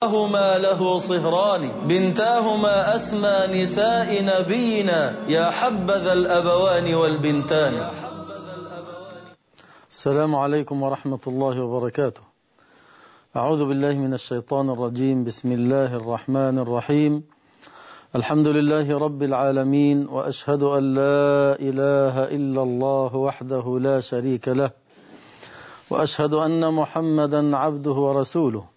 هما له صهران بنتاهما أسمى نساء نبينا يا حبذا الأبوان والبنتان. السلام عليكم ورحمة الله وبركاته. أعوذ بالله من الشيطان الرجيم. بسم الله الرحمن الرحيم. الحمد لله رب العالمين، وأشهد أن لا إله إلا الله وحده لا شريك له، وأشهد أن محمدا عبده ورسوله.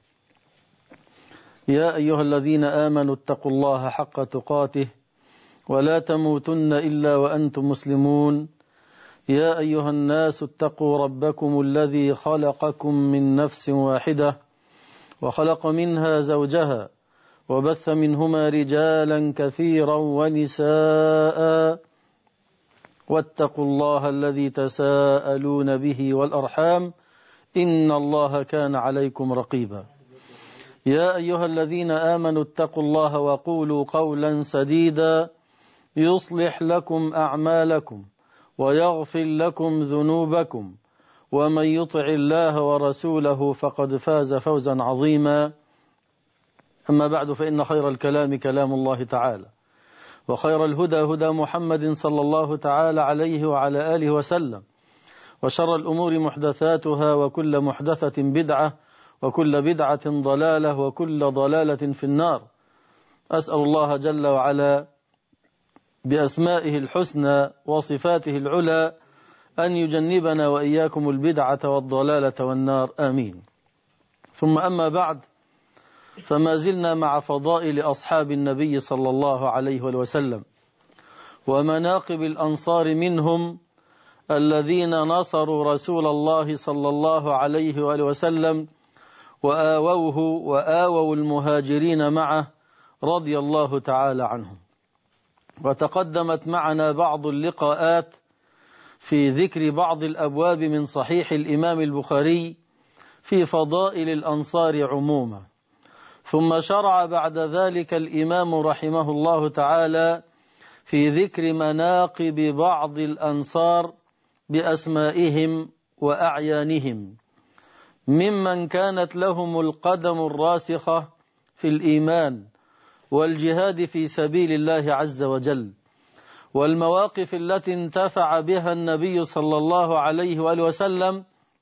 يا أيها الذين آمنوا اتقوا الله حق تقاته ولا تموتن إلا وأنتم مسلمون. يا أيها الناس اتقوا ربكم الذي خلقكم من نفس واحدة وخلق منها زوجها وبث منهما رجالا كثيرا ونساء، واتقوا الله الذي تساءلون به والأرحام إن الله كان عليكم رقيبا. يا أيها الذين آمنوا اتقوا الله وقولوا قولا سديدا يصلح لكم أعمالكم ويغفر لكم ذنوبكم، ومن يطع الله ورسوله فقد فاز فوزا عظيما. أما بعد، فإن خير الكلام كلام الله تعالى، وخير الهدى هدى محمد صلى الله تعالى عليه وعلى آله وسلم، وشر الأمور محدثاتها، وكل محدثة بدعة، وكل بدعة ضلالة، وكل ضلالة في النار. أسأل الله جل وعلا بأسمائه الحسنى وصفاته العلى أن يجنبنا وإياكم البدعة والضلالة والنار، آمين. ثم أما بعد، فما زلنا مع فضائل أصحاب النبي صلى الله عليه وسلم ومناقب الأنصار منهم الذين نصروا رسول الله صلى الله عليه وآله وسلم وآووا المهاجرين معه رضي الله تعالى عنهم. وتقدمت معنا بعض اللقاءات في ذكر بعض الأبواب من صحيح الإمام البخاري في فضائل الأنصار عموما، ثم شرع بعد ذلك الإمام رحمه الله تعالى في ذكر مناقب بعض الأنصار بأسمائهم وأعيانهم ممن كانت لهم القدم الراسخة في الإيمان والجهاد في سبيل الله عز وجل، والمواقف التي انتفع بها النبي صلى الله عليه وآله وسلم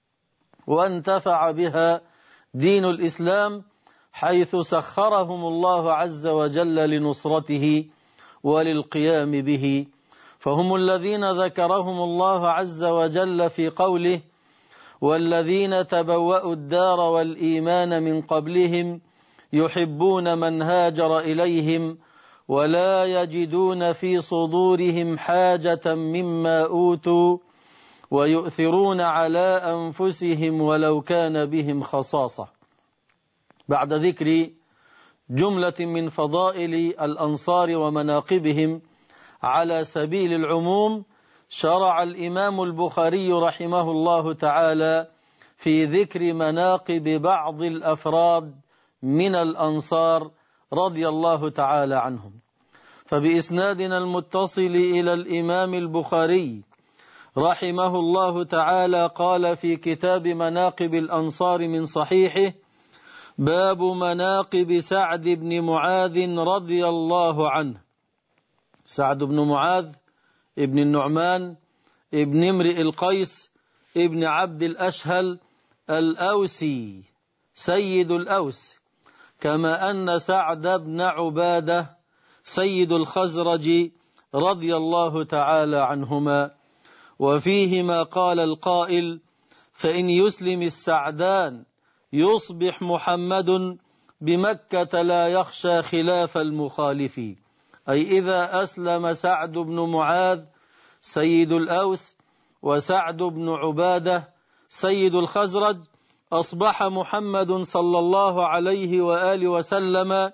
وانتفع بها دين الإسلام، حيث سخرهم الله عز وجل لنصرته وللقيام به. فهم الذين ذكرهم الله عز وجل في قوله: والذين تبوأوا الدار والإيمان من قبلهم يحبون من هاجر إليهم ولا يجدون في صدورهم حاجة مما أوتوا ويؤثرون على أنفسهم ولو كان بهم خصاصة. بعد ذكر جملة من فضائل الأنصار ومناقبهم على سبيل العموم، شرع الإمام البخاري رحمه الله تعالى في ذكر مناقب بعض الأفراد من الأنصار رضي الله تعالى عنهم. فبإسنادنا المتصل إلى الإمام البخاري رحمه الله تعالى قال في كتاب مناقب الأنصار من صحيحه: باب مناقب سعد بن معاذ رضي الله عنه. سعد بن معاذ ابن النعمان ابن امرئ القيس ابن عبد الأشهل الأوسي سيد الأوس، كما أن سعد بن عبادة سيد الخزرج رضي الله تعالى عنهما. وفيهما قال القائل: فإن يسلم السعدان يصبح محمد بمكة لا يخشى خلاف المخالف. أي إذا أسلم سعد بن معاذ سيد الأوس وسعد بن عبادة سيد الخزرج، أصبح محمد صلى الله عليه وآله وسلم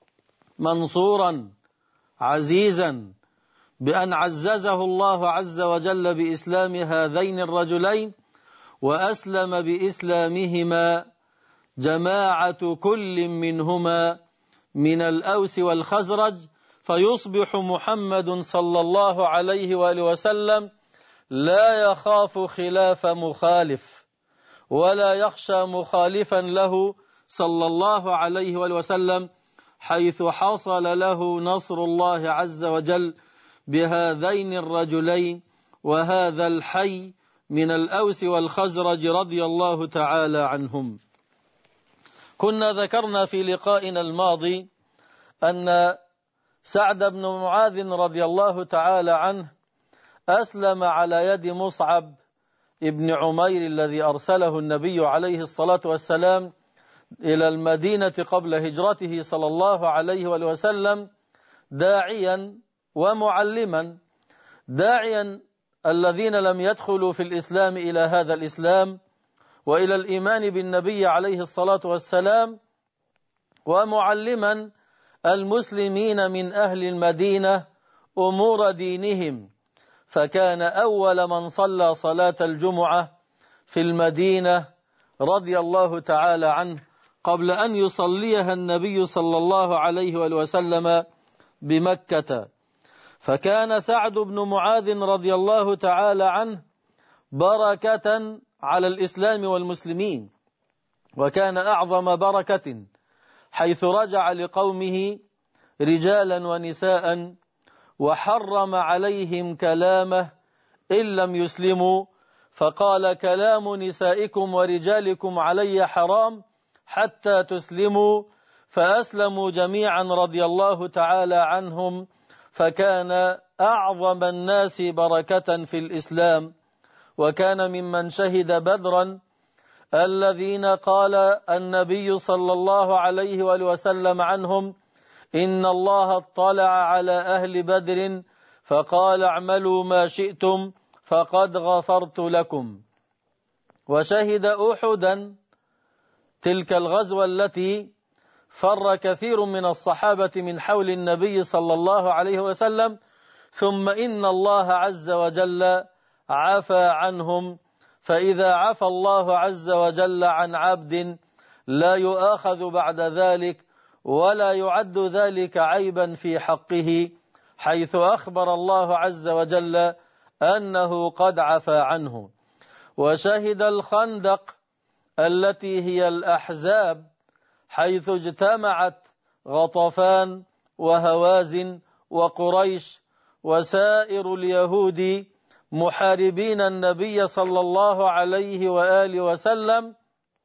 منصورا عزيزا، بأن عززه الله عز وجل بإسلام هذين الرجلين، وأسلم بإسلامهما جماعة كل منهما من الأوس والخزرج، فيصبح محمد صلى الله عليه وآله وسلم لا يخاف خلاف مخالف ولا يخشى مخالفا له صلى الله عليه وسلم، حيث حصل له نصر الله عز وجل بهذين الرجلين وهذا الحي من الأوس والخزرج رضي الله تعالى عنهم. كنا ذكرنا في لقائنا الماضي أن سعد بن معاذ رضي الله تعالى عنه أسلم على يد مصعب ابن عمير الذي أرسله النبي عليه الصلاة والسلام إلى المدينة قبل هجرته صلى الله عليه وسلم، داعيا ومعلما، داعيا الذين لم يدخلوا في الإسلام إلى هذا الإسلام وإلى الإيمان بالنبي عليه الصلاة والسلام، ومعلما المسلمين من أهل المدينة أمور دينهم، فكان أول من صلى صلاة الجمعة في المدينة رضي الله تعالى عنه قبل أن يصليها النبي صلى الله عليه وسلم بمكة. فكان سعد بن معاذ رضي الله تعالى عنه بركة على الإسلام والمسلمين، وكان أعظم بركة، حيث رجع لقومه رجالا ونساء وحرم عليهم كلامه إن لم يسلموا، فقال: كلام نسائكم ورجالكم علي حرام حتى تسلموا، فأسلموا جميعا رضي الله تعالى عنهم، فكان أعظم الناس بركة في الإسلام، وكان ممن شهد بدرا الذين قال النبي صلى الله عليه وسلم عنهم: إن الله اطلع على أهل بدر فقال: اعملوا ما شئتم فقد غفرت لكم. وشهد أحدا، تلك الغزوة التي فر كثير من الصحابة من حول النبي صلى الله عليه وسلم، ثم إن الله عز وجل عفى عنهم، فإذا عفى الله عز وجل عن عبد لا يؤاخذ بعد ذلك ولا يعد ذلك عيبا في حقه، حيث أخبر الله عز وجل أنه قد عفى عنه. وشهد الخندق التي هي الأحزاب، حيث اجتمعت غطفان وهوازن وقريش وسائر اليهود محاربين النبي صلى الله عليه وآله وسلم،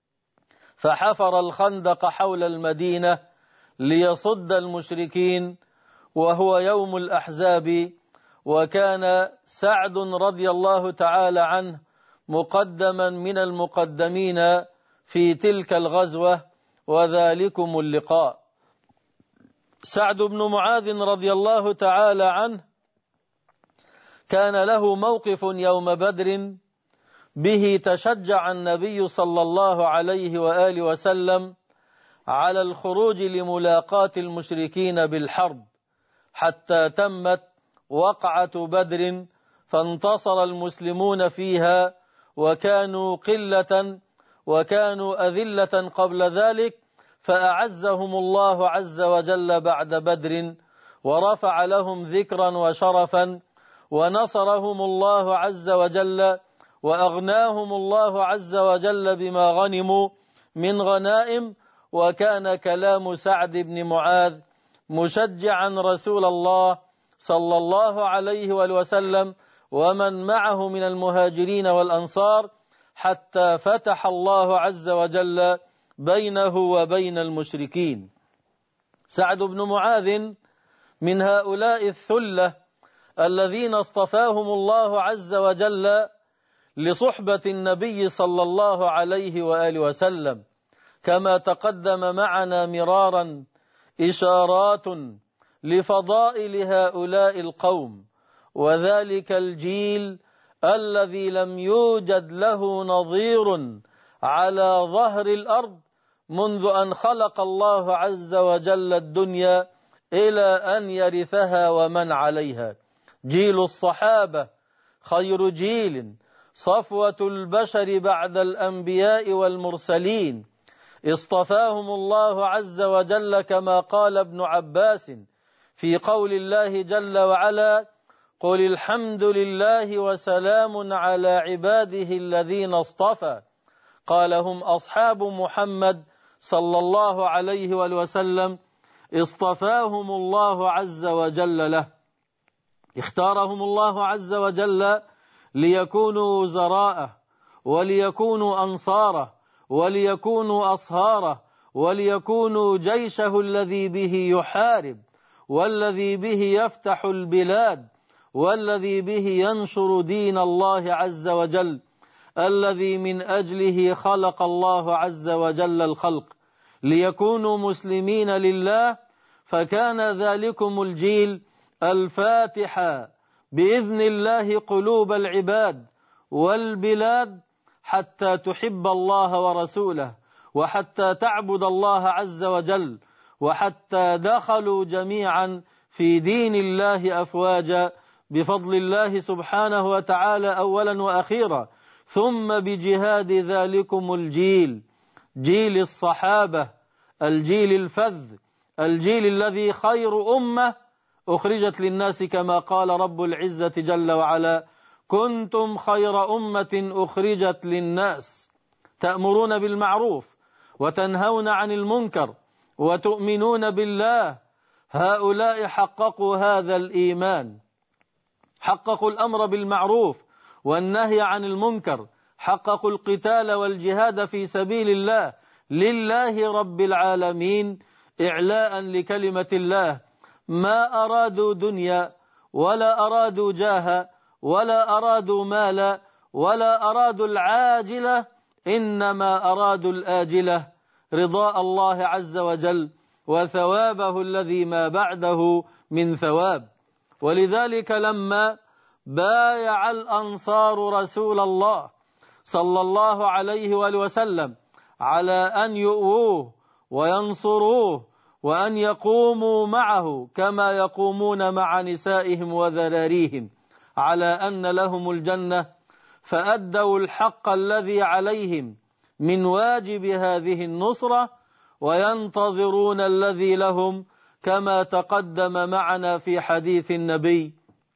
فحفر الخندق حول المدينة ليصد المشركين، وهو يوم الأحزاب. وكان سعد رضي الله تعالى عنه مقدما من المقدمين في تلك الغزوة وذلكم اللقاء. سعد بن معاذ رضي الله تعالى عنه كان له موقف يوم بدر به تشجع النبي صلى الله عليه وآله وسلم على الخروج لملاقاة المشركين بالحرب، حتى تمت وقعة بدر، فانتصر المسلمون فيها، وكانوا قلة وكانوا أذلة قبل ذلك، فأعزهم الله عز وجل بعد بدر، ورفع لهم ذكرا وشرفا، ونصرهم الله عز وجل، وأغناهم الله عز وجل بما غنموا من غنائم. وكان كلام سعد بن معاذ مشجعا رسول الله صلى الله عليه وسلم ومن معه من المهاجرين والأنصار، حتى فتح الله عز وجل بينه وبين المشركين. سعد بن معاذ من هؤلاء الثلة الذين اصطفاهم الله عز وجل لصحبة النبي صلى الله عليه وآله وسلم، كما تقدم معنا مرارا إشارات لفضائل هؤلاء القوم، وذلك الجيل الذي لم يوجد له نظير على ظهر الأرض منذ أن خلق الله عز وجل الدنيا إلى أن يرثها ومن عليها. جيل الصحابة خير جيل، صفوة البشر بعد الأنبياء والمرسلين، اصطفاهم الله عز وجل كما قال ابن عباس في قول الله جل وعلا: قل الحمد لله وسلام على عباده الذين اصطفى. قال: هم أصحاب محمد صلى الله عليه وسلم اصطفاهم الله عز وجل له، اختارهم الله عز وجل ليكونوا وزراءه وليكونوا أنصاره وليكونوا أصهاره وليكونوا جيشه الذي به يحارب والذي به يفتح البلاد والذي به ينشر دين الله عز وجل، الذي من أجله خلق الله عز وجل الخلق ليكونوا مسلمين لله. فكان ذلكم الجيل الفاتح بإذن الله قلوب العباد والبلاد حتى تحب الله ورسوله وحتى تعبد الله عز وجل، وحتى دخلوا جميعا في دين الله أفواجا بفضل الله سبحانه وتعالى أولا وأخيرا، ثم بجهاد ذلكم الجيل، جيل الصحابة، الجيل الفذ، الجيل الذي خير أمة أخرجت للناس كما قال رب العزة جل وعلا: كنتم خير أمة أخرجت للناس تأمرون بالمعروف وتنهون عن المنكر وتؤمنون بالله. هؤلاء حققوا هذا الإيمان، حققوا الأمر بالمعروف والنهي عن المنكر، حققوا القتال والجهاد في سبيل الله لله رب العالمين إعلاء لكلمة الله. ما أرادوا دنيا ولا أرادوا جاها ولا أرادوا مالا ولا أرادوا العاجلة، إنما أرادوا الآجلة، رضاء الله عز وجل وثوابه الذي ما بعده من ثواب. ولذلك لما بايع الأنصار رسول الله صلى الله عليه وسلم على أن يؤوه وينصروه وأن يقوموا معه كما يقومون مع نسائهم وذراريهم على أن لهم الجنة، فأدوا الحق الذي عليهم من واجب هذه النصرة وينتظرون الذي لهم، كما تقدم معنا في حديث النبي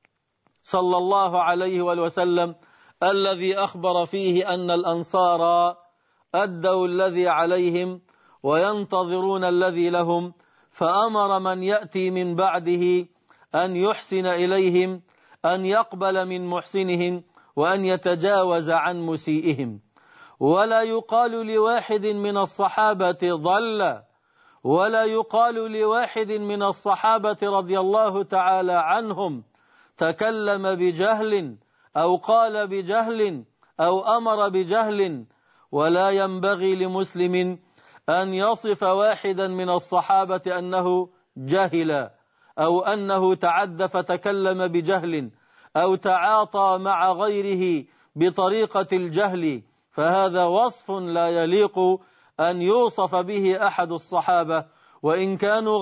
صلى الله عليه وسلم الذي أخبر فيه أن الأنصار أدوا الذي عليهم وينتظرون الذي لهم، فأمر من يأتي من بعده أن يحسن إليهم، أن يقبل من محسنهم وأن يتجاوز عن مسيئهم. ولا يقال لواحد من الصحابة ضل، ولا يقال لواحد من الصحابة رضي الله تعالى عنهم تكلم بجهل أو قال بجهل أو أمر بجهل. ولا ينبغي لمسلم أن يصف واحدا من الصحابة أنه جهل أو أنه تعد فتكلم بجهل أو تعاطى مع غيره بطريقة الجهل، فهذا وصف لا يليق أن يوصف به أحد الصحابة، وإن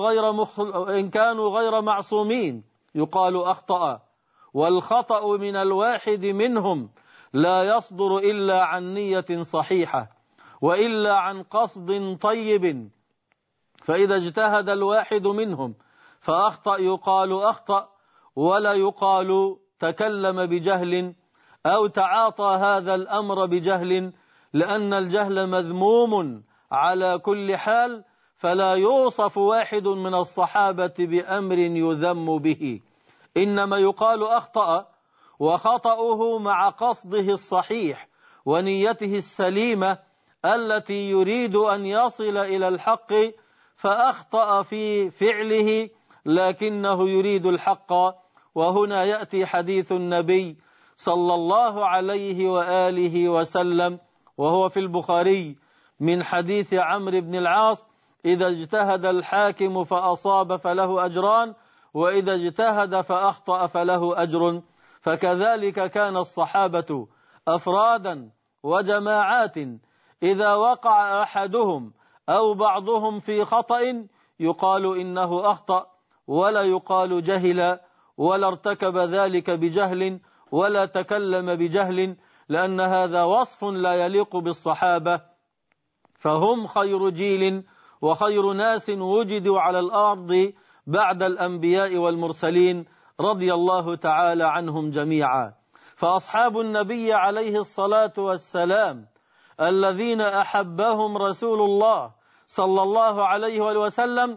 كانوا غير معصومين يقال أخطأ، والخطأ من الواحد منهم لا يصدر إلا عن نية صحيحة وإلا عن قصد طيب، فإذا اجتهد الواحد منهم فأخطأ يقال أخطأ، ولا يقال تكلم بجهل أو تعاطى هذا الأمر بجهل، لأن الجهل مذموم على كل حال، فلا يوصف واحد من الصحابة بأمر يذم به، إنما يقال أخطأ، وخطأه مع قصده الصحيح ونيته السليمة التي يريد أن يصل إلى الحق، فأخطأ في فعله لكنه يريد الحق. وهنا يأتي حديث النبي صلى الله عليه وآله وسلم وهو في البخاري من حديث عمرو بن العاص: إذا اجتهد الحاكم فأصاب فله أجران، وإذا اجتهد فأخطأ فله أجر. فكذلك كان الصحابة أفرادا وجماعات، إذا وقع أحدهم أو بعضهم في خطأ يقال إنه أخطأ، ولا يقال جهل ولا ارتكب ذلك بجهل ولا تكلم بجهل، لأن هذا وصف لا يليق بالصحابة، فهم خير جيل وخير ناس وجدوا على الأرض بعد الأنبياء والمرسلين رضي الله تعالى عنهم جميعا. فأصحاب النبي عليه الصلاة والسلام الذين أحبهم رسول الله صلى الله عليه وسلم،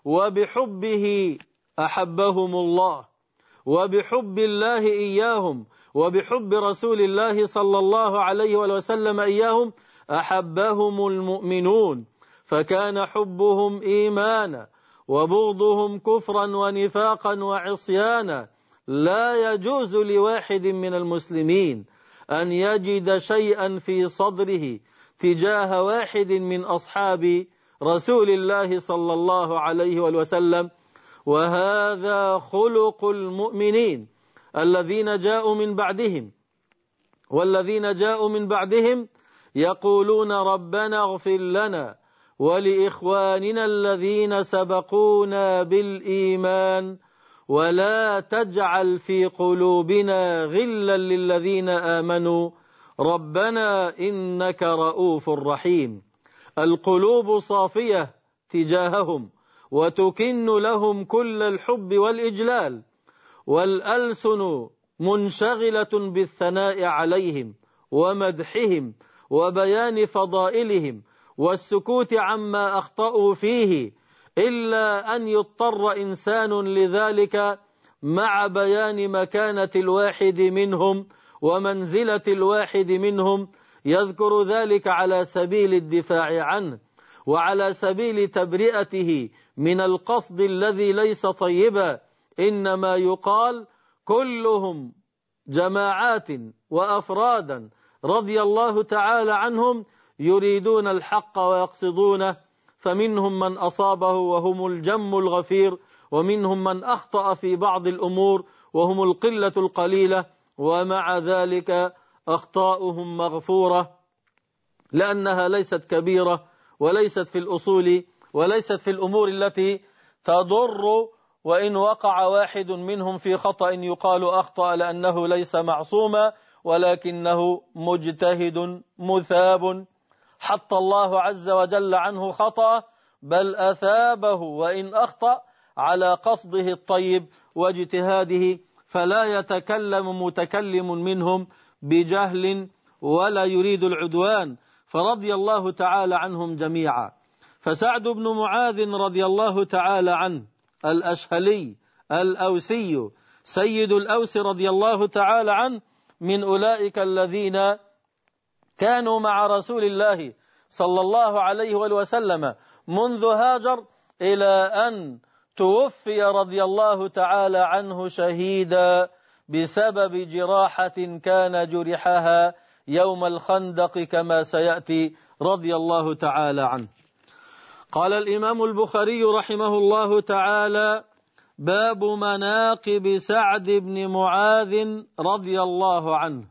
وبحبه أحبهم الله، وبحب الله إياهم، وبحب رسول الله صلى الله عليه وسلم إياهم أحبهم المؤمنون، فكان حبهم إيمانا وبغضهم كفرا ونفاقا وعصيانا. لا يجوز لواحد من المسلمين أن يجد شيئا في صدره تجاه واحد من أصحاب رسول الله صلى الله عليه وسلم، وهذا خلق المؤمنين الذين جاءوا من بعدهم. والذين جاءوا من بعدهم يقولون ربنا اغفر لنا ولإخواننا الذين سبقونا بالإيمان ولا تجعل في قلوبنا غلا للذين آمنوا ربنا إنك رؤوف رحيم. القلوب صافية تجاههم وتكن لهم كل الحب والإجلال، والألسن منشغلة بالثناء عليهم ومدحهم وبيان فضائلهم والسكوت عما أخطأوا فيه، إلا أن يضطر إنسان لذلك مع بيان مكانة الواحد منهم ومنزلة الواحد منهم، يذكر ذلك على سبيل الدفاع عنه وعلى سبيل تبرئته من القصد الذي ليس طيبا. إنما يقال كلهم جماعات وأفرادا رضي الله تعالى عنهم يريدون الحق ويقصدونه، فمنهم من أصابه وهم الجم الغفير، ومنهم من أخطأ في بعض الأمور وهم القلة القليلة، ومع ذلك أخطاؤهم مغفورة لأنها ليست كبيرة وليست في الأصول وليست في الأمور التي تضر. وإن وقع واحد منهم في خطأ يقال أخطأ لأنه ليس معصوما ولكنه مجتهد مثاب، حتى الله عز وجل عنه خطأ بل أثابه وإن أخطأ على قصده الطيب واجتهاده، فلا يتكلم متكلم منهم بجهل ولا يريد العدوان، فرضي الله تعالى عنهم جميعا. فسعد بن معاذ رضي الله تعالى عنه الأشهلي الأوسي سيد الأوس رضي الله تعالى عنه من أولئك الذين كانوا مع رسول الله صلى الله عليه وسلم منذ هاجر إلى أن توفي رضي الله تعالى عنه شهيدا بسبب جراحة كان جرحها يوم الخندق كما سيأتي رضي الله تعالى عنه. قال الإمام البخاري رحمه الله تعالى: باب مناقب سعد بن معاذ رضي الله عنه.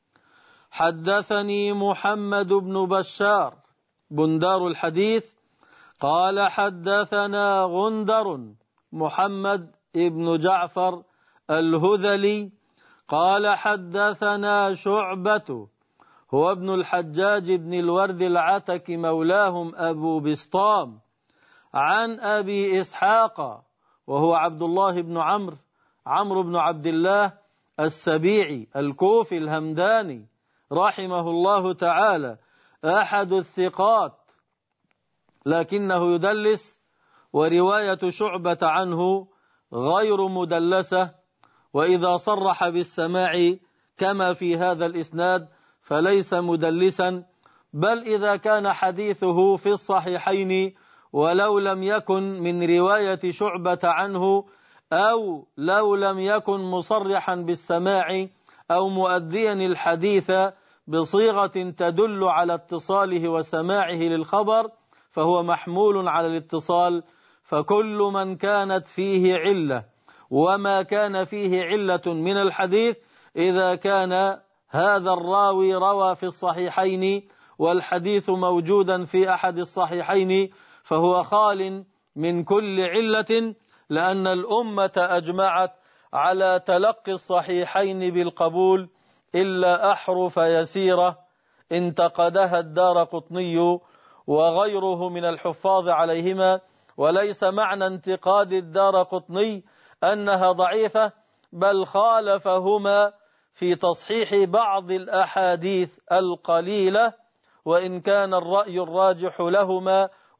حدثني محمد بن بشار بندار الحديث قال حدثنا غندر محمد بن جعفر الهذلي قال حدثنا شعبة هو ابن الحجاج بن الورد العتكي مولاهم أبو بسطام عن أبي إسحاق وهو عبد الله بن عمرو بن عبد الله السبيعي الكوفي الهمداني رحمه الله تعالى، أحد الثقات لكنه يدلس، ورواية شعبة عنه غير مدلسة، وإذا صرح بالسماع كما في هذا الإسناد فليس مدلسا، بل إذا كان حديثه في الصحيحين ولو لم يكن من رواية شعبة عنه أو لو لم يكن مصرحا بالسماع أو مؤديا الحديث بصيغة تدل على اتصاله وسماعه للخبر فهو محمول على الاتصال. فكل من كانت فيه علة وما كان فيه علة من الحديث إذا كان هذا الراوي روى في الصحيحين والحديث موجودا في أحد الصحيحين فهو خال من كل علة، لأن الأمة أجمعت على تلقي الصحيحين بالقبول إلا أحرف يسيرة انتقدها الدارقطني وغيره من الحفاظ عليهما، وليس معنى انتقاد الدارقطني أنها ضعيفة، بل خالفهما في تصحيح بعض الأحاديث القليلة، وإن كان الرأي الراجح لهما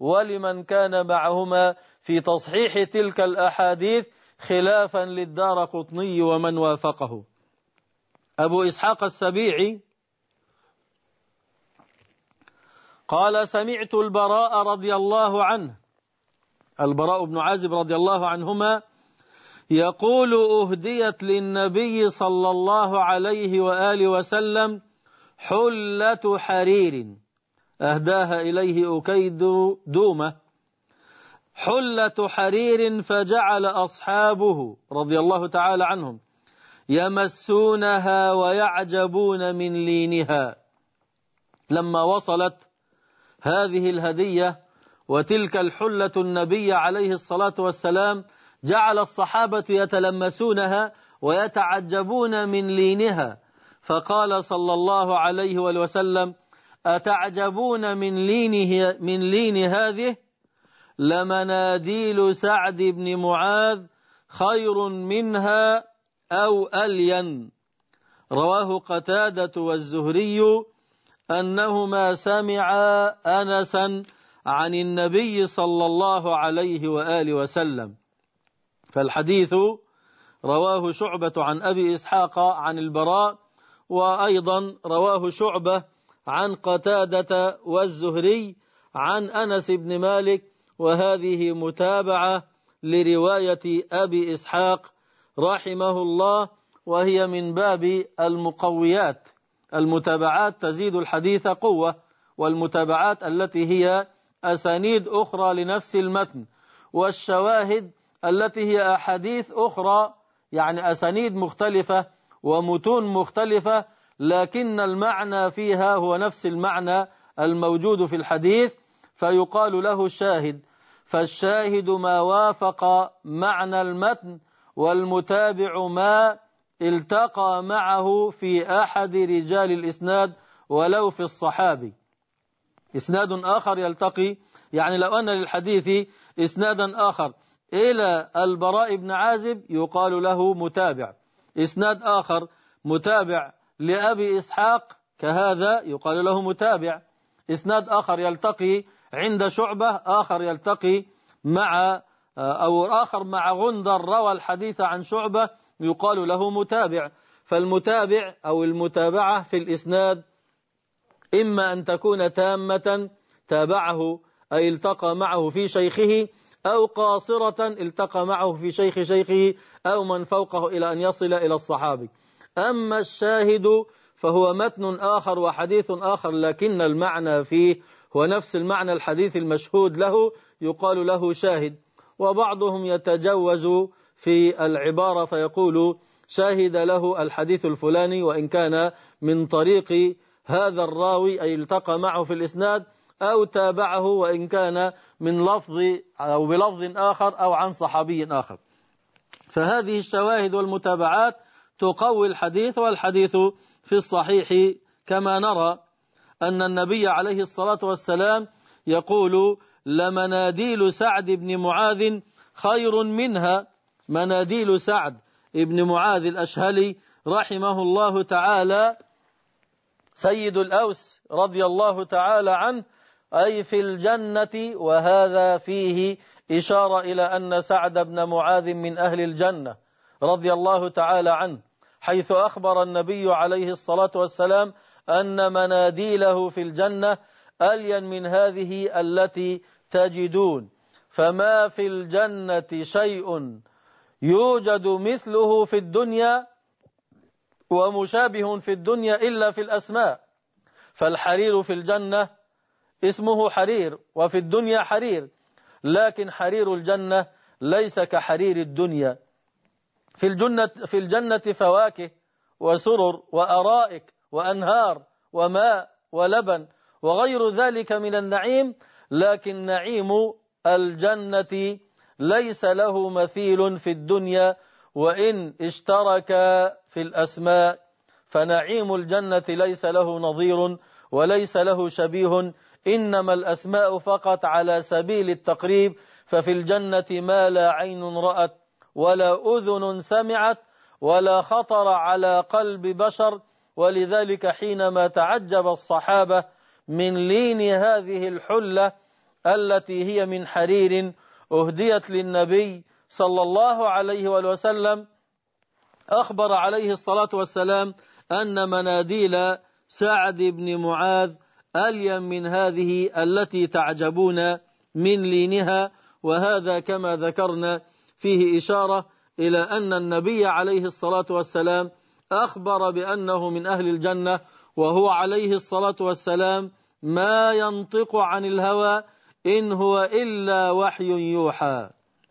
ولمن كان معهما في تصحيح تلك الأحاديث خلافا للدارقطني ومن وافقه. أبو إسحاق السبيعي قال: سمعت البراء رضي الله عنه، البراء بن عازب رضي الله عنهما، يقول: أهديت للنبي صلى الله عليه وآله وسلم حلة حرير أهداها إليه أكيد دومة، حلة حرير، فجعل أصحابه رضي الله تعالى عنهم يمسونها ويعجبون من لينها. لما وصلت هذه الهدية وتلك الحلة النبي عليه الصلاة والسلام، جعل الصحابة يتلمسونها ويتعجبون من لينها، فقال صلى الله عليه وسلم: أتعجبون من لين هذه؟ لمناديل سعد بن معاذ خير منها أو ألين. رواه قتادة والزهري أنهما سمعا أنسا عن النبي صلى الله عليه وآله وسلم. فالحديث رواه شعبة عن أبي إسحاق عن البراء، وأيضا رواه شعبة عن قتادة والزهري عن أنس بن مالك، وهذه متابعة لرواية أبي إسحاق رحمه الله، وهي من باب المقويات. المتابعات تزيد الحديث قوة، والمتابعات التي هي أسانيد أخرى لنفس المتن، والشواهد التي هي أحاديث أخرى، يعني أسانيد مختلفة ومتون مختلفة، لكن المعنى فيها هو نفس المعنى الموجود في الحديث، فيقال له الشاهد. فالشاهد ما وافق معنى المتن، والمتابع ما التقى معه في أحد رجال الإسناد ولو في الصحابي. إسناد آخر يلتقي، يعني لو أن للحديث إسنادا آخر إلى البراء بن عازب يقال له متابع، إسناد آخر متابع لأبي إسحاق كهذا يقال له متابع، إسناد آخر يلتقي عند شعبة، آخر يلتقي مع أو آخر مع غندر روى الحديث عن شعبة يقال له متابع. فالمتابع أو المتابعة في الإسناد إما أن تكون تامة تابعه أي التقى معه في شيخه، أو قاصرة التقى معه في شيخ شيخه أو من فوقه إلى أن يصل إلى الصحابي. أما الشاهد فهو متن آخر وحديث آخر، لكن المعنى فيه هو نفس المعنى الحديث المشهود له، يقال له شاهد. وبعضهم يتجوز في العبارة فيقول شاهد له الحديث الفلاني، وإن كان من طريق هذا الراوي أي التقى معه في الإسناد، أو تابعه وإن كان من لفظ أو بلفظ آخر أو عن صحابي آخر. فهذه الشواهد والمتابعات تقوي الحديث، والحديث في الصحيح كما نرى أن النبي عليه الصلاة والسلام يقول: لمناديل سعد بن معاذ خير منها. مناديل سعد بن معاذ الأشهلي رحمه الله تعالى سيد الأوس رضي الله تعالى عنه، أي في الجنة، وهذا فيه إشارة إلى أن سعد بن معاذ من أهل الجنة رضي الله تعالى عنه، حيث أخبر النبي عليه الصلاة والسلام أن مناديله في الجنة ألين من هذه التي تجدون، فما في الجنة شيء يوجد مثله في الدنيا ومشابه في الدنيا إلا في الأسماء. فالحرير في الجنة اسمه حرير، وفي الدنيا حرير، لكن حرير الجنة ليس كحرير الدنيا. في الجنة فواكه وسرر وأرائك وأنهار وماء ولبن وغير ذلك من النعيم، لكن نعيم الجنة ليس له مثيل في الدنيا، وإن اشترك في الأسماء فنعيم الجنة ليس له نظير وليس له شبيه، إنما الأسماء فقط على سبيل التقريب. ففي الجنة ما لا عين رأت ولا أذن سمعت ولا خطر على قلب بشر. ولذلك حينما تعجب الصحابة من لين هذه الحلة التي هي من حرير أهديت للنبي صلى الله عليه وآله وسلم، أخبر عليه الصلاة والسلام أن مناديل سعد بن معاذ ألين من هذه التي تعجبون من لينها. وهذا كما ذكرنا فيه إشارة إلى أن النبي عليه الصلاة والسلام أخبر بأنه من أهل الجنة، وهو عليه الصلاة والسلام ما ينطق عن الهوى إن هو إلا وحي يوحى.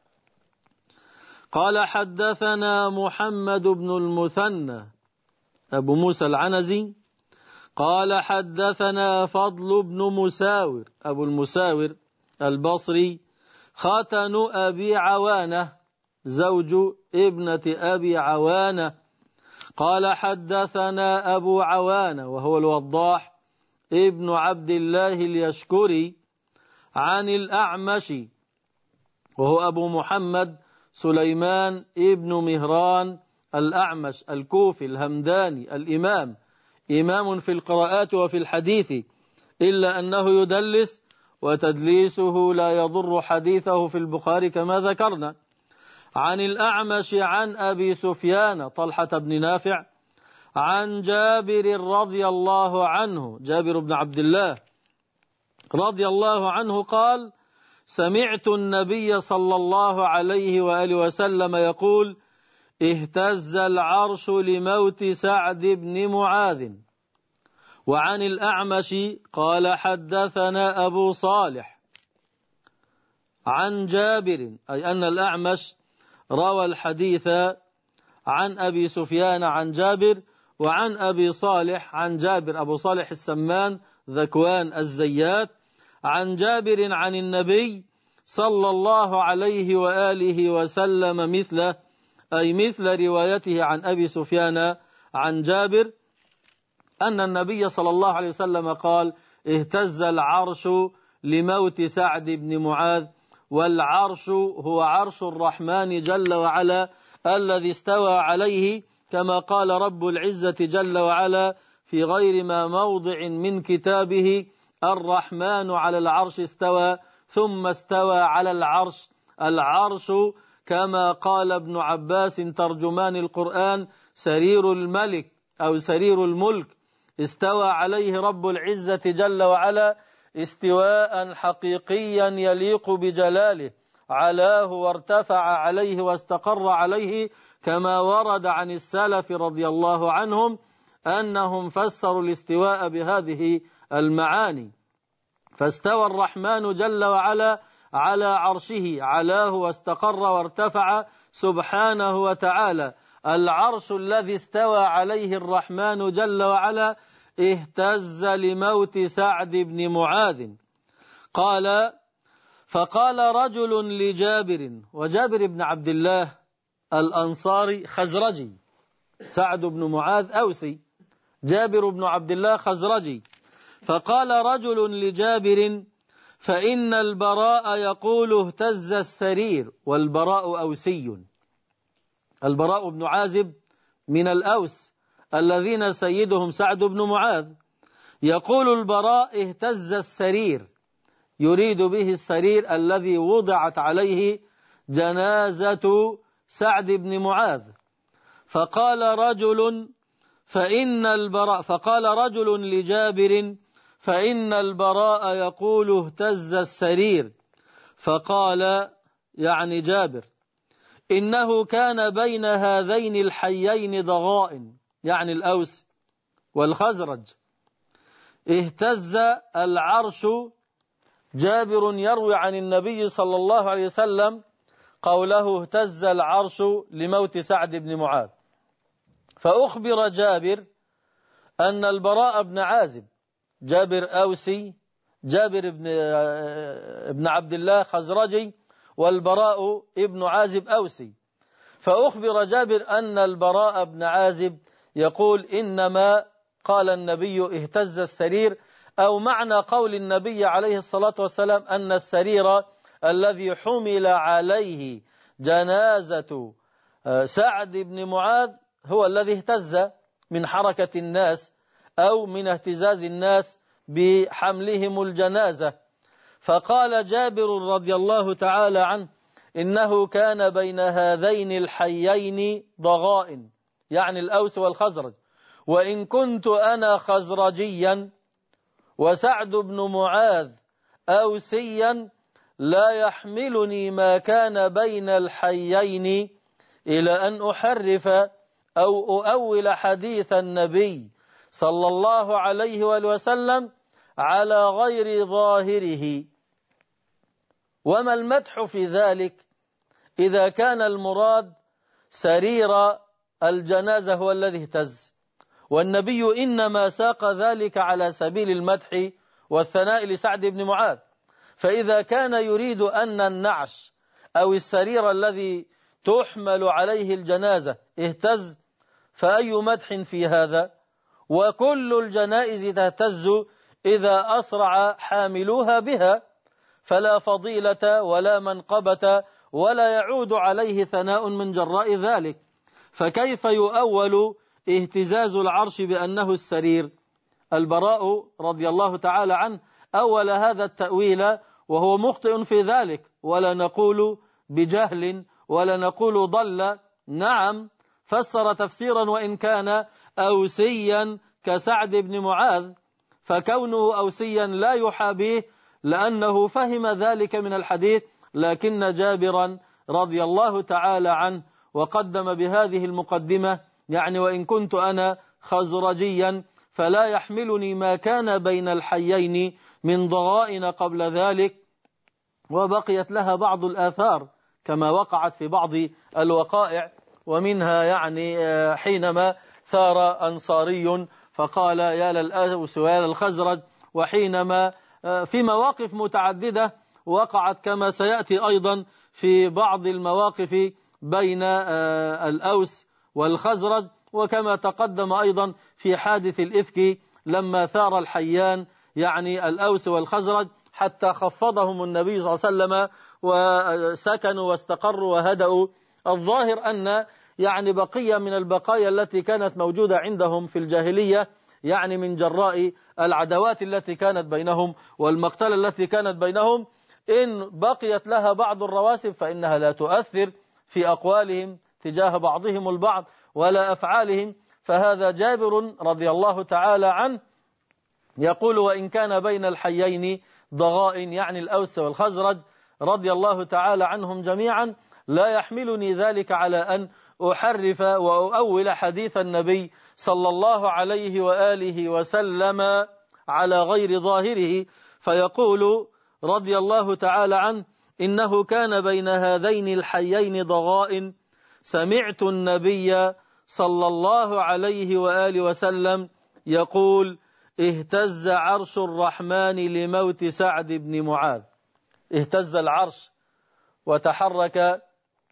قال حدثنا محمد بن المثنى أبو موسى العنزي قال حدثنا فضل بن مساور أبو المساور البصري ختن أبي عوانة زوج ابنة أبي عوانة قال حدثنا أبو عوانة وهو الوضاح ابن عبد الله اليشكري عن الأعمش وهو أبو محمد سليمان ابن مهران الأعمش الكوفي الهمداني الإمام، إمام في القراءات وفي الحديث، إلا أنه يدلس وتدليسه لا يضر حديثه في البخاري كما ذكرنا. عن الأعمش عن أبي سفيان طلحة بن نافع عن جابر رضي الله عنه، جابر بن عبد الله رضي الله عنه قال: سمعت النبي صلى الله عليه وآله وسلم يقول: اهتز العرش لموت سعد بن معاذ. وعن الأعمش قال حدثنا أبو صالح عن جابر، أي أن الأعمش روى الحديث عن أبي سفيان عن جابر، وعن أبي صالح عن جابر، أبو صالح السمان ذكوان الزيات، عن جابر عن النبي صلى الله عليه وآله وسلم مثله، أي مثل روايته عن أبي سفيان عن جابر، أن النبي صلى الله عليه وسلم قال: اهتز العرش لموت سعد بن معاذ. والعرش هو عرش الرحمن جل وعلا الذي استوى عليه، كما قال رب العزة جل وعلا في غير ما موضع من كتابه: الرحمن على العرش استوى ثم استوى على العرش. العرش كما قال ابن عباس ترجمان القرآن سرير الملك أو سرير الملك، استوى عليه رب العزة جل وعلا استواء حقيقيا يليق بجلاله، علاه وارتفع عليه واستقر عليه، كما ورد عن السلف رضي الله عنهم أنهم فسروا الاستواء بهذه المعاني. فاستوى الرحمن جل وعلا على عرشه، علاه واستقر وارتفع سبحانه وتعالى. العرش الذي استوى عليه الرحمن جل وعلا اهتز لموت سعد بن معاذ. قال: فقال رجل لجابر، وجابر بن عبد الله الأنصاري خزرجي، سعد بن معاذ أوسي، جابر بن عبد الله خزرجي. فقال رجل لجابر: فإن البراء يقول اهتز السرير، والبراء أوسي، البراء بن عازب من الأوس الذين سيدهم سعد بن معاذ. يقول البراء: اهتز السرير، يريد به السرير الذي وضعت عليه جنازة سعد بن معاذ. فقال رجل لجابر: فإن البراء يقول اهتز السرير. فقال، يعني جابر: إنه كان بين هذين الحيين ضغائن، يعني الأوس والخزرج. اهتز العرش. جابر يروي عن النبي صلى الله عليه وسلم قوله: اهتز العرش لموت سعد بن معاذ. فأخبر جابر أن البراء بن عازب، جابر أوسي، جابر بن عبد الله خزرجي، والبراء ابن عازب أوسي. فأخبر جابر أن البراء بن عازب يقول: إنما قال النبي اهتز السرير، أو معنى قول النبي عليه الصلاة والسلام أن السرير الذي حمل عليه جنازة سعد بن معاذ هو الذي اهتز من حركة الناس أو من اهتزاز الناس بحملهم الجنازة. فقال جابر رضي الله تعالى عنه: إنه كان بين هذين الحيين ضغائن، يعني الأوس والخزرج، وإن كنت أنا خزرجيا وسعد بن معاذ أوسيا لا يحملني ما كان بين الحيين إلى أن أحرف أو أؤول حديث النبي صلى الله عليه وآله وسلم على غير ظاهره. وما المدح في ذلك إذا كان المراد سرير الجنازة هو الذي اهتز، والنبي إنما ساق ذلك على سبيل المدح والثناء لسعد بن معاذ. فإذا كان يريد أن النعش أو السرير الذي تحمل عليه الجنازة اهتز، فأي مدح في هذا؟ وكل الجنائز تهتز إذا أسرع حاملوها بها، فلا فضيلة ولا منقبة ولا يعود عليه ثناء من جراء ذلك. فكيف يؤول اهتزاز العرش بأنه السرير؟ البراء رضي الله تعالى عنه أول هذا التأويل وهو مخطئ في ذلك، ولا نقول بجهل ولا نقول ضل، نعم فسر تفسيرا وإن كان أوسيا كسعد بن معاذ، فكونه أوسيا لا يحابيه لأنه فهم ذلك من الحديث، لكن جابرا رضي الله تعالى عنه وقدم بهذه المقدمة يعني وإن كنت أنا خزرجيا فلا يحملني ما كان بين الحيين من ضغائن قبل ذلك. وبقيت لها بعض الآثار كما وقعت في بعض الوقائع، ومنها يعني حينما ثار أنصاري فقال يا للأوس ويا للخزرج، وحينما في مواقف متعددة وقعت كما سيأتي أيضا في بعض المواقف بين الأوس والخزرج، وكما تقدم أيضا في حادث الإفك لما ثار الحيان يعني الأوس والخزرج حتى خفضهم النبي صلى الله عليه وسلم وسكنوا واستقروا وهدأوا. الظاهر أن يعني بقية من البقايا التي كانت موجودة عندهم في الجاهلية يعني من جراء العداوات التي كانت بينهم والمقتلة التي كانت بينهم، إن بقيت لها بعض الرواسب فإنها لا تؤثر في أقوالهم تجاه بعضهم البعض ولا أفعالهم. فهذا جابر رضي الله تعالى عنه يقول وإن كان بين الحيين ضغائن يعني الأوس والخزرج رضي الله تعالى عنهم جميعا، لا يحملني ذلك على أن أحرف وأؤول حديث النبي صلى الله عليه وآله وسلم على غير ظاهره. فيقول رضي الله تعالى عنه إنه كان بين هذين الحيين ضغائن، سمعت النبي صلى الله عليه وآله وسلم يقول اهتز عرش الرحمن لموت سعد بن معاذ. اهتز العرش وتحرك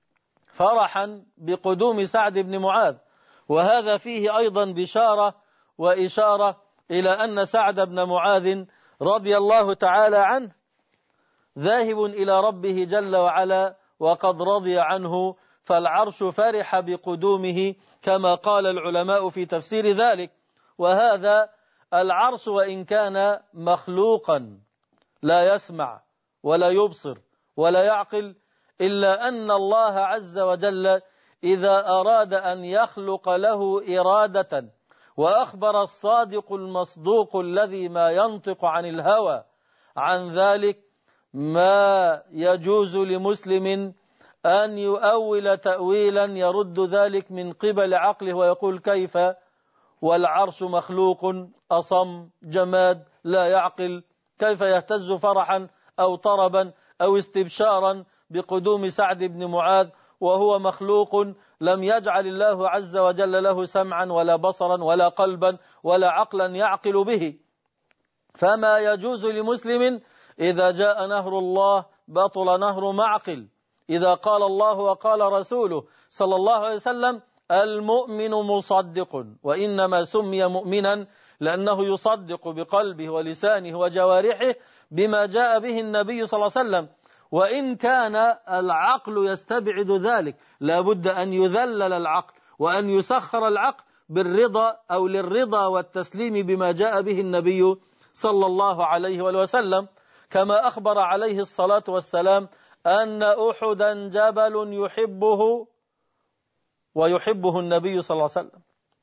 فرحا بقدوم سعد بن معاذ، وهذا فيه أيضا بشارة وإشارة إلى أن سعد بن معاذ رضي الله تعالى عنه ذاهب إلى ربه جل وعلا وقد رضي عنه، فالعرش فرح بقدومه كما قال العلماء في تفسير ذلك. وهذا العرش وإن كان مخلوقا لا يسمع ولا يبصر ولا يعقل، إلا أن الله عز وجل إذا أراد أن يخلق له إرادة، وأخبر الصادق المصدوق الذي ما ينطق عن الهوى عن ذلك، ما يجوز لمسلم أن يؤول تأويلا يرد ذلك من قبل عقله ويقول كيف والعرش مخلوق أصم جماد لا يعقل، كيف يهتز فرحا أو طربا أو استبشارا بقدوم سعد بن معاذ وهو مخلوق لم يجعل الله عز وجل له سمعا ولا بصرا ولا قلبا ولا عقلا يعقل به. فما يجوز لمسلم إذا جاء نهر الله بطل نهر معقل. إذا قال الله وقال رسوله صلى الله عليه وسلم المؤمن مصدق، وإنما سمي مؤمنا لأنه يصدق بقلبه ولسانه وجوارحه بما جاء به النبي صلى الله عليه وسلم، وإن كان العقل يستبعد ذلك لا بد أن يذلل العقل وأن يسخر العقل بالرضا أو للرضا والتسليم بما جاء به النبي صلى الله عليه وسلم. كما أخبر عليه الصلاة والسلام أن أحدا جبل يحبه ويحبه النبي صلى الله عليه وسلم،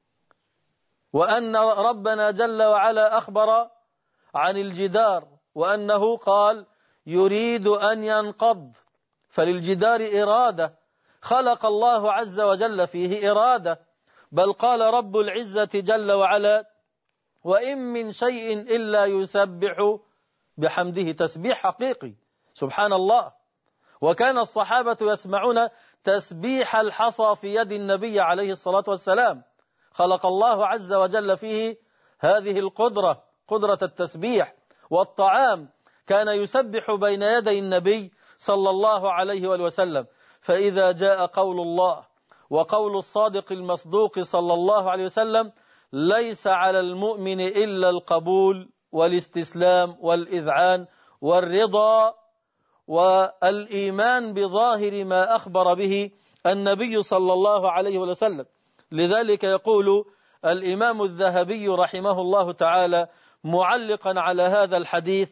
وأن ربنا جل وعلا أخبر عن الجدار وأنه قال يريد أن ينقض، فللجدار إرادة خلق الله عز وجل فيه إرادة. بل قال رب العزة جل وعلا وإن من شيء إلا يسبح بحمده، تسبيح حقيقي سبحان الله. وكان الصحابة يسمعون تسبيح الحصى في يد النبي عليه الصلاة والسلام. خلق الله عز وجل فيه هذه القدرة، قدرة التسبيح. والطعام كان يسبح بين يدي النبي صلى الله عليه وسلم. فإذا جاء قول الله وقول الصادق المصدوق صلى الله عليه وسلم ليس على المؤمن إلا القبول والاستسلام والإذعان والرضا والإيمان بظاهر ما أخبر به النبي صلى الله عليه وسلم. لذلك يقول الإمام الذهبي رحمه الله تعالى معلقا على هذا الحديث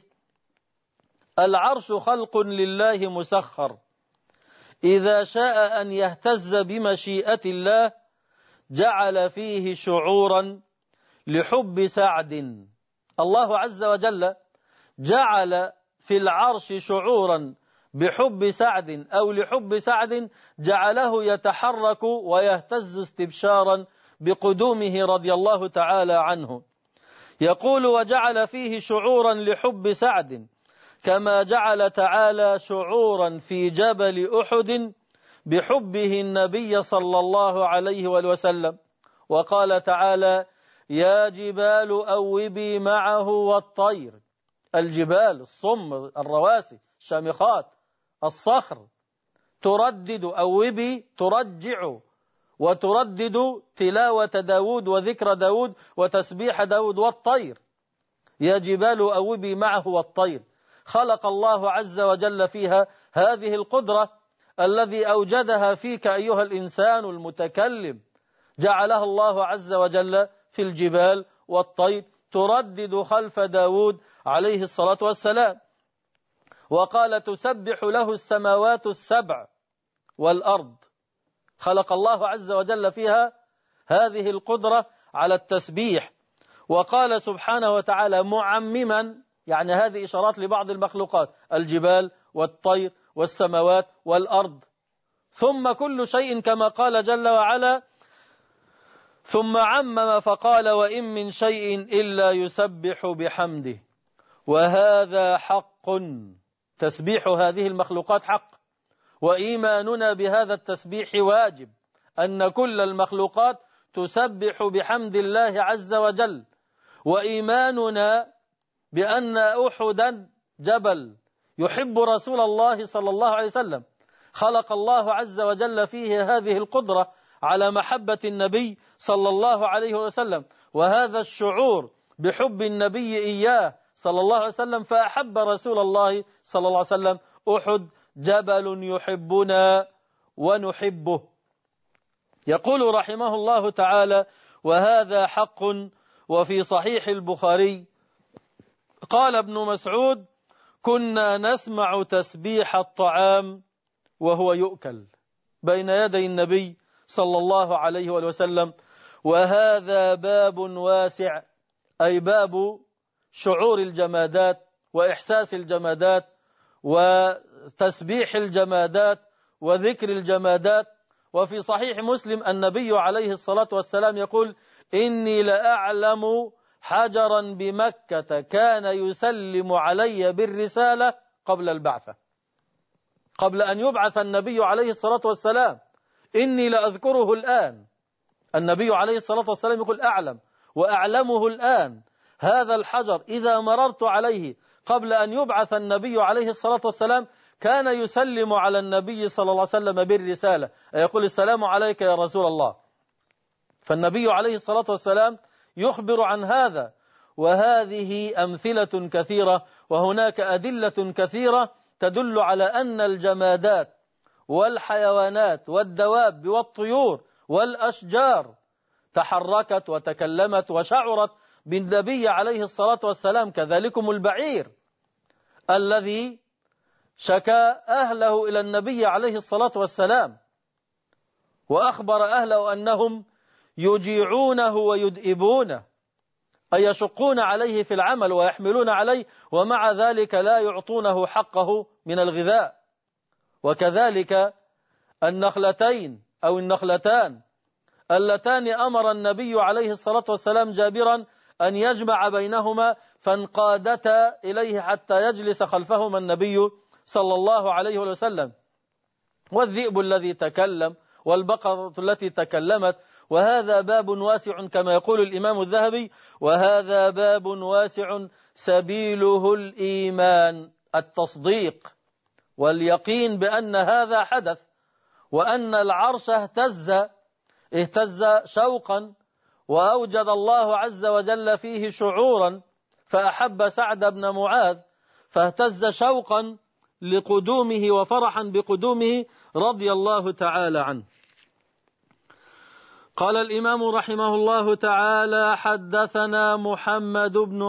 العرش خلق لله مسخر، إذا شاء أن يهتز بمشيئة الله جعل فيه شعورا لحب سعد. الله عز وجل جعل في العرش شعورا بحب سعد أو لحب سعد، جعله يتحرك ويهتز استبشارا بقدومه رضي الله تعالى عنه. يقول وجعل فيه شعورا لحب سعد كما جعل تعالى شعورا في جبل أحد بحبه النبي صلى الله عليه وسلم. وقال تعالى يا جبال أوبي معه والطير، الجبال الصم الرواسي الشامخات الصخر تردد أوبي ترجع وتردد تلاوة داود وذكر داود وتسبيح داود. والطير يا جبال أوبي معه والطير، خلق الله عز وجل فيها هذه القدرة الذي أوجدها فيك أيها الإنسان المتكلم، جعلها الله عز وجل في الجبال والطير تردد خلف داود عليه الصلاة والسلام. وقال تسبح له السماوات السبع والأرض، خلق الله عز وجل فيها هذه القدرة على التسبيح. وقال سبحانه وتعالى معمما، يعني هذه إشارات لبعض المخلوقات، الجبال والطير والسماوات والأرض، ثم كل شيء كما قال جل وعلا ثم عمم فقال وإن من شيء إلا يسبح بحمده. وهذا حق، تسبيح هذه المخلوقات حق، وإيماننا بهذا التسبيح واجب، أن كل المخلوقات تسبح بحمد الله عز وجل. وإيماننا بأن أحدا جبل يحب رسول الله صلى الله عليه وسلم، خلق الله عز وجل فيه هذه القدرة على محبة النبي صلى الله عليه وسلم، وهذا الشعور بحب النبي إياه صلى الله عليه وسلم، فأحب رسول الله صلى الله عليه وسلم. أحد جبل يحبنا ونحبه. يقول رحمه الله تعالى وهذا حق. وفي صحيح البخاري قال ابن مسعود كنا نسمع تسبيح الطعام وهو يؤكل بين يدي النبي صلى الله عليه وسلم. وهذا باب واسع، أي باب شعور الجمادات وإحساس الجمادات وتسبيح الجمادات وذكر الجمادات. وفي صحيح مسلم النبي عليه الصلاة والسلام يقول إني لأعلم حجرا بمكة كان يسلم علي بالرسالة قبل البعثة، قبل أن يبعث النبي عليه الصلاة والسلام، إني لأذكره الآن. النبي عليه الصلاة والسلام يقول أعلم وأعلمه الآن. هذا الحجر إذا مررت عليه قبل أن يبعث النبي عليه الصلاة والسلام كان يسلم على النبي صلى الله عليه وسلم بالرسالة، يقول السلام عليك يا رسول الله. فالنبي عليه الصلاة والسلام يخبر عن هذا. وهذه أمثلة كثيرة، وهناك أدلة كثيرة تدل على أن الجمادات والحيوانات والدواب والطيور والأشجار تحركت وتكلمت وشعرت بالنبي عليه الصلاة والسلام. كذلكم البعير، الذي شكى أهله إلى النبي عليه الصلاة والسلام، وأخبر أهله أنهم يجيعونه ويدئبونه، أي يشقون عليه في العمل ويحملون عليه، ومع ذلك لا يعطونه حقه من الغذاء. وكذلك النخلتين أو النخلتان اللتان أمر النبي عليه الصلاة والسلام جابرا أن يجمع بينهما، فانقادتا إليه حتى يجلس خلفهما النبي صلى الله عليه وسلم. والذئب الذي تكلم والبقرة التي تكلمت. وهذا باب واسع كما يقول الإمام الذهبي، وهذا باب واسع سبيله الإيمان، التصديق واليقين بأن هذا حدث، وأن العرش اهتز شوقا، وأوجد الله عز وجل فيه شعورا، فأحب سعد بن معاذ فاهتز شوقا لقدومه وفرحا بقدومه رضي الله تعالى عنه. قال الإمام رحمه الله تعالى: حدثنا محمد بن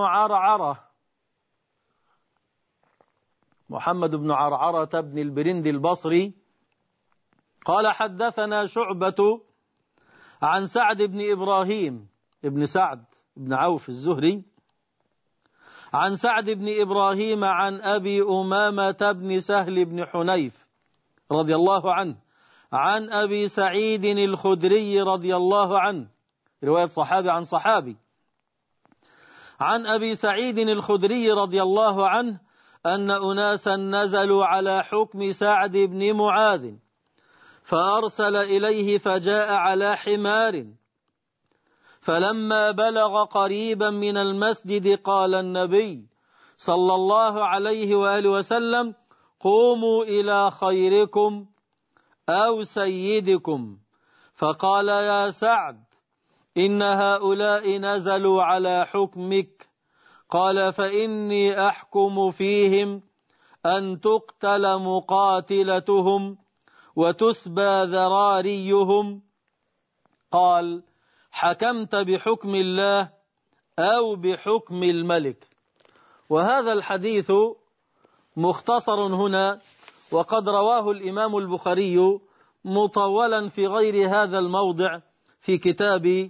عرعرة بن البرند البصري قال حدثنا شعبة عن سعد بن إبراهيم ابن سعد بن عوف الزهري عن سعد بن إبراهيم عن أبي أمامة بن سهل بن حنيف رضي الله عنه عن أبي سعيد الخدري رضي الله عنه، رواية صحابي عن صحابي، عن أبي سعيد الخدري رضي الله عنه أن أناسا نزلوا على حكم سعد بن معاذ فأرسل إليه فجاء على حمار، فلما بلغ قريبا من المسجد قال النبي صلى الله عليه وآله وسلم: قوموا إلى خيركم أو سيدكم. فقال: يا سعد إن هؤلاء نزلوا على حكمك. قال: فإني أحكم فيهم أن تقتل مقاتلتهم وتسبى ذراريهم. قال: حكمت بحكم الله أو بحكم الملك. وهذا الحديث مختصر هنا، وقد رواه الإمام البخاري مطولا في غير هذا الموضع في كتاب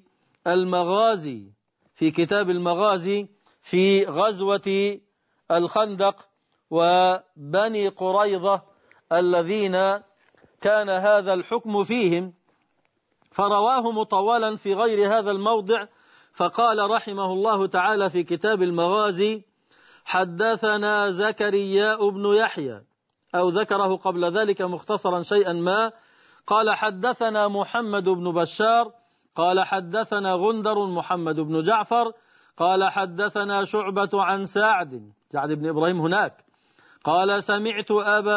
المغازي في غزوة الخندق وبني قريظة الذين كان هذا الحكم فيهم، فرواه مطولا في غير هذا الموضع. فقال رحمه الله تعالى في كتاب المغازي: حدثنا زكرياء بن يحيى، أو ذكره قبل ذلك مختصرا شيئا ما. قال: حدثنا محمد بن بشار قال حدثنا غندر محمد بن جعفر قال حدثنا شعبة عن سعد بن إبراهيم هناك قال: سمعت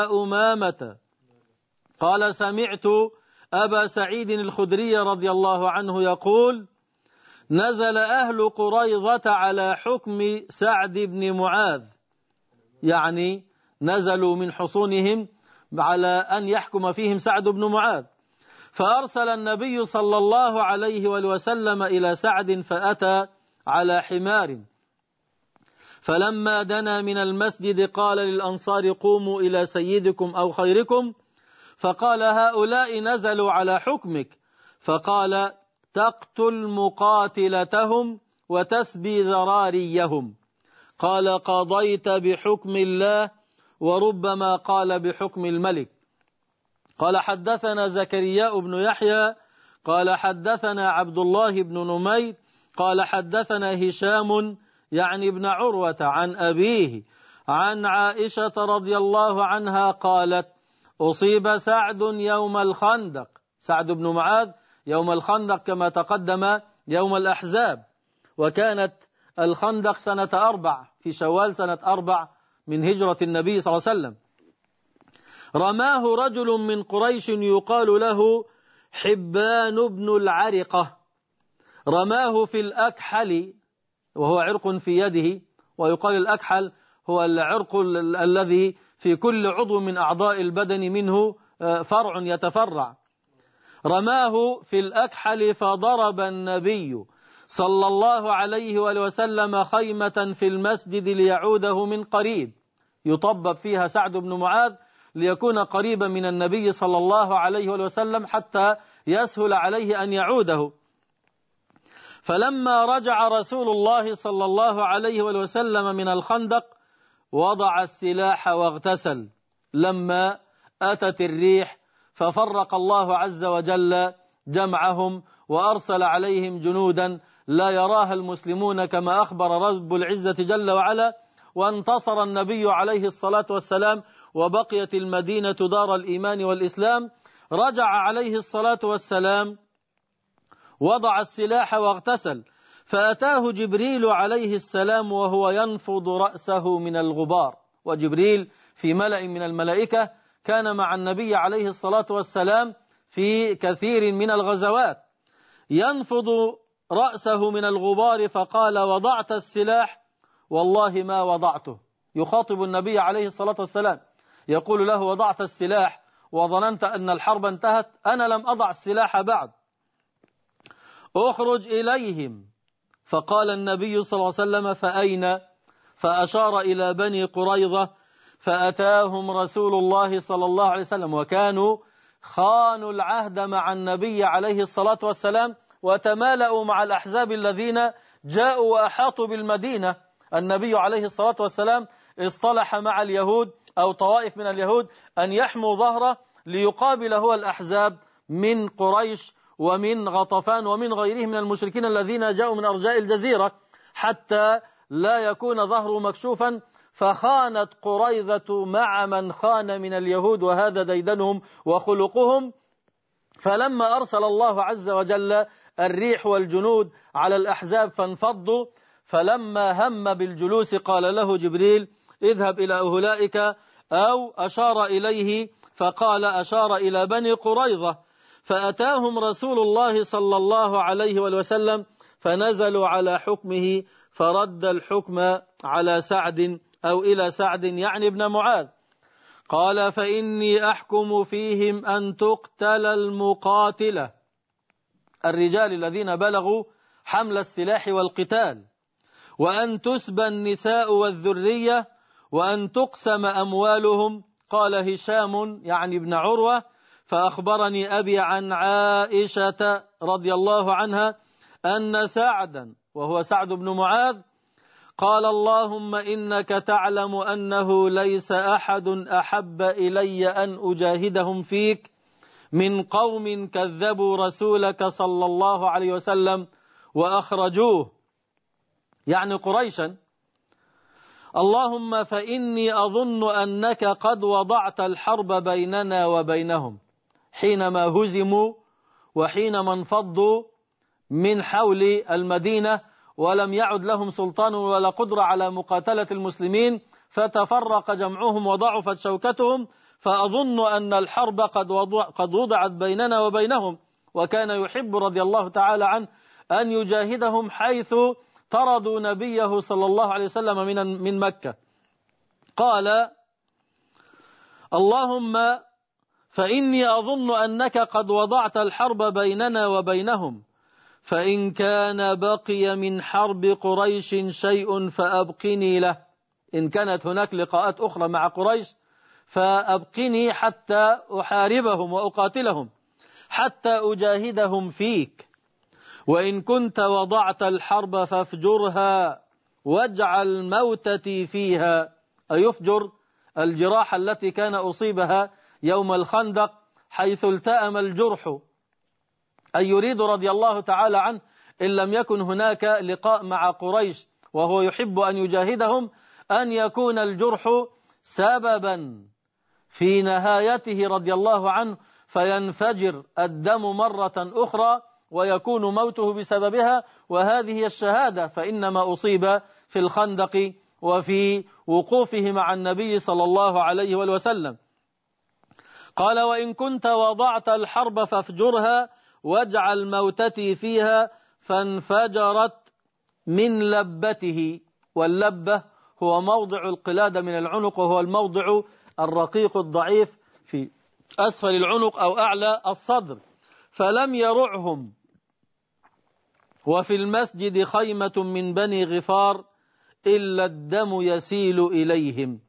أبا سعيد الخدري رضي الله عنه يقول: نزل أهل قريظة على حكم سعد بن معاذ، يعني نزلوا من حصونهم على أن يحكم فيهم سعد بن معاذ، فأرسل النبي صلى الله عليه وسلم إلى سعد فأتى على حمار، فلما دنا من المسجد قال للأنصار: قوموا إلى سيدكم أو خيركم. فقال: هؤلاء نزلوا على حكمك. فقال: تقتل مقاتلتهم وتسبي ذراريهم. قال: قضيت بحكم الله، وربما قال بحكم الملك. قال: حدثنا زكرياء بن يحيى قال حدثنا عبد الله بن نمير قال حدثنا هشام يعني ابن عروة عن أبيه عن عائشة رضي الله عنها قالت: أصيب سعد يوم الخندق، سعد بن معاذ يوم الخندق كما تقدم يوم الأحزاب، وكانت الخندق سنة 4 في شوال سنة 4 من هجرة النبي صلى الله عليه وسلم. رماه رجل من قريش يقال له حبان بن العرقة، رماه في الأكحل وهو عرق في يده، ويقال الأكحل هو العرق الذي في كل عضو من أعضاء البدن منه فرع يتفرع. رماه في الأكحل فضرب النبي صلى الله عليه وسلم خيمة في المسجد ليعوده من قريب، يطبب فيها سعد بن معاذ ليكون قريبا من النبي صلى الله عليه وسلم حتى يسهل عليه أن يعوده. فلما رجع رسول الله صلى الله عليه وسلم من الخندق وضع السلاح واغتسل. لما أتت الريح ففرق الله عز وجل جمعهم وأرسل عليهم جنودا لا يراها المسلمون كما أخبر رب العزة جل وعلا، وانتصر النبي عليه الصلاة والسلام وبقيت المدينة دار الإيمان والإسلام. رجع عليه الصلاة والسلام وضع السلاح واغتسل، فأتاه جبريل عليه السلام وهو ينفض رأسه من الغبار، وجبريل في ملأ من الملائكة كان مع النبي عليه الصلاة والسلام في كثير من الغزوات، ينفض رأسه من الغبار فقال: وضعت السلاح؟ والله ما وضعته. يخاطب النبي عليه الصلاة والسلام يقول له: وضعت السلاح وظننت أن الحرب انتهت؟ أنا لم أضع السلاح بعد. أخرج إليهم. فقال النبي صلى الله عليه وسلم: فأين؟ فأشار إلى بني قريظة، فأتاهم رسول الله صلى الله عليه وسلم، وكانوا خانوا العهد مع النبي عليه الصلاة والسلام وتمالأوا مع الأحزاب الذين جاءوا وأحاطوا بالمدينة. النبي عليه الصلاة والسلام اصطلح مع اليهود أو طوائف من اليهود أن يحموا ظهره ليقابل هو الأحزاب من قريش ومن غطفان ومن غيرهم من المشركين الذين جاءوا من أرجاء الجزيرة، حتى لا يكون ظهره مكشوفا. فخانت قريظة مع من خان من اليهود، وهذا ديدنهم وخلقهم. فلما أرسل الله عز وجل الريح والجنود على الأحزاب فانفضوا، فلما هم بالجلوس قال له جبريل: اذهب إلى أولئك، أو أشار إليه فقال أشار إلى بني قريظة. فأتاهم رسول الله صلى الله عليه وسلم فنزلوا على حكمه، فرد الحكم على سعد أو إلى سعد يعني ابن معاذ. قال: فإني أحكم فيهم أن تقتل المقاتلة، الرجال الذين بلغوا حمل السلاح والقتال، وأن تسبى النساء والذرية، وأن تقسم أموالهم. قال هشام يعني ابن عروة: فأخبرني أبي عن عائشة رضي الله عنها أن سعدا، وهو سعد بن معاذ، قال: اللهم إنك تعلم أنه ليس أحد أحب إلي أن أجاهدهم فيك من قوم كذبوا رسولك صلى الله عليه وسلم وأخرجوه، يعني قريشا. اللهم فإني أظن أنك قد وضعت الحرب بيننا وبينهم حينما هزموا وحينما انفضوا من حول المدينة ولم يعد لهم سلطان ولا قدرة على مقاتلة المسلمين، فتفرق جمعهم وضعفت شوكتهم، فأظن أن الحرب قد وضعت بيننا وبينهم. وكان يحب رضي الله تعالى عنه أن يجاهدهم حيث طردوا نبيه صلى الله عليه وسلم من مكة. قال: اللهم فإني أظن أنك قد وضعت الحرب بيننا وبينهم، فإن كان بقي من حرب قريش شيء فأبقني له. إن كانت هناك لقاءات أخرى مع قريش فأبقني حتى أحاربهم وأقاتلهم حتى أجاهدهم فيك. وإن كنت وضعت الحرب فافجرها واجعل موتتي فيها، أي يفجر الجراح التي كان أصيبها يوم الخندق حيث التأم الجرح، أي يريد رضي الله تعالى عنه إن لم يكن هناك لقاء مع قريش وهو يحب أن يجاهدهم أن يكون الجرح سببا في نهايته رضي الله عنه، فينفجر الدم مرة أخرى ويكون موته بسببها، وهذه هي الشهادة. فإنما أصيب في الخندق وفي وقوفه مع النبي صلى الله عليه وسلم. قال: وإن كنت وضعت الحرب فافجرها واجعل موتتي فيها، فانفجرت من لبته. واللبة هو موضع القلادة من العنق، وهو الموضع الرقيق الضعيف في أسفل العنق أو أعلى الصدر، فلم يرعهم. وفي المسجد خيمة من بني غفار إلا الدم يسيل إليهم،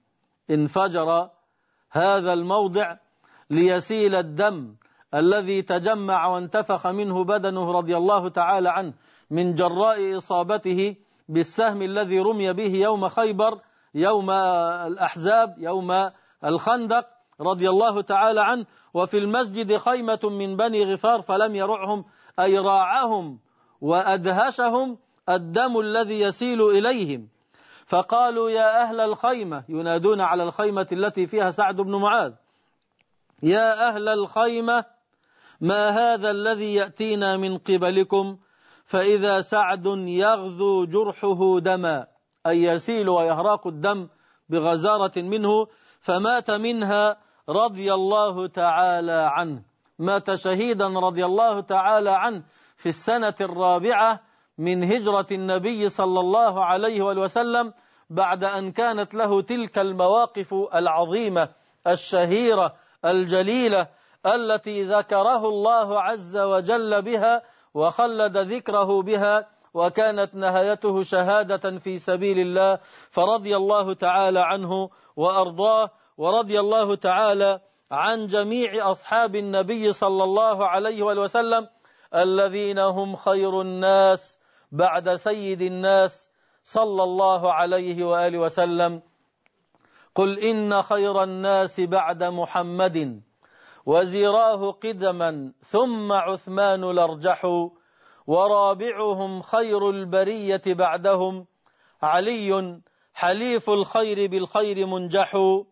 انفجر هذا الموضع ليسيل الدم الذي تجمع وانتفخ منه بدنه رضي الله تعالى عنه من جراء إصابته بالسهم الذي رمي به يوم خيبر، يوم الأحزاب، يوم الخندق رضي الله تعالى عنه. وفي المسجد خيمة من بني غفار فلم يرعهم، أي راعهم وأدهشهم الدم الذي يسيل إليهم، فقالوا يا أهل الخيمة، ينادون على الخيمة التي فيها سعد بن معاذ، يا أهل الخيمة ما هذا الذي يأتينا من قبلكم؟ فإذا سعد يغذو جرحه دما، أي يسيل ويهراق الدم بغزارة منه، فمات منها رضي الله تعالى عنه، مات شهيدا رضي الله تعالى عنه في السنة 4 من هجرة النبي صلى الله عليه وسلم، بعد أن كانت له تلك المواقف العظيمة الشهيرة الجليلة التي ذكره الله عز وجل بها وخلد ذكره بها، وكانت نهايته شهادة في سبيل الله. فرضي الله تعالى عنه وأرضاه، ورضي الله تعالى عن جميع أصحاب النبي صلى الله عليه وسلم الذين هم خير الناس بعد سيد الناس صلى الله عليه وآله وسلم. قل إن خير الناس بعد محمد وزراه قدما ثم عثمان الأرجح، ورابعهم خير البرية بعدهم علي حليف الخير بالخير منجح،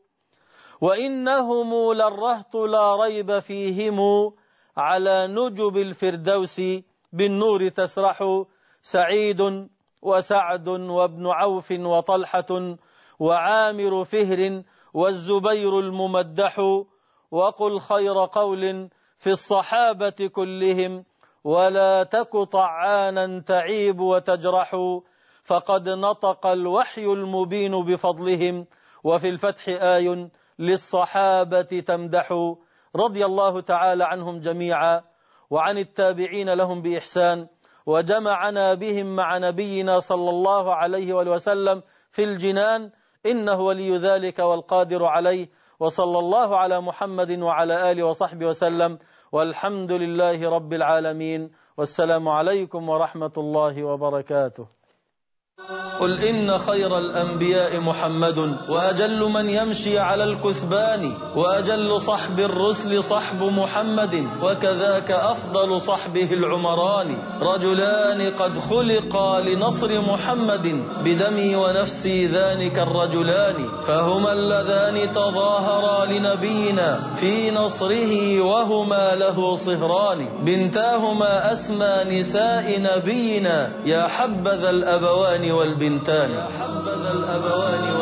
وإنهم للرهط لا ريب فيهم على نجب الفردوس بالنور تسرح، سعيد وسعد وابن عوف وطلحة وعامر فهر والزبير الممدح، وقل خير قول في الصحابة كلهم ولا تك طعانا تعيب وتجرح، فقد نطق الوحي المبين بفضلهم وفي الفتح آي للصحابة تمدح. رضي الله تعالى عنهم جميعا وعن التابعين لهم بإحسان، وجمعنا بهم مع نبينا صلى الله عليه وسلم في الجنان، إنه ولي ذلك والقادر عليه. وصلى الله على محمد وعلى آله وصحبه وسلم، والحمد لله رب العالمين، والسلام عليكم ورحمة الله وبركاته. قل إن خير الأنبياء محمد، وأجل من يمشي على الكثبان، وأجل صحب الرسل صحب محمد، وكذاك أفضل صحبه العمران، رجلان قد خلقا لنصر محمد، بدمي ونفسي ذلك الرجلان، فهما اللذان تظاهرا لنبينا في نصره وهما له صهران، بنتاهما أسمى نساء نبينا، يا حبذا الأبوان والبنتان.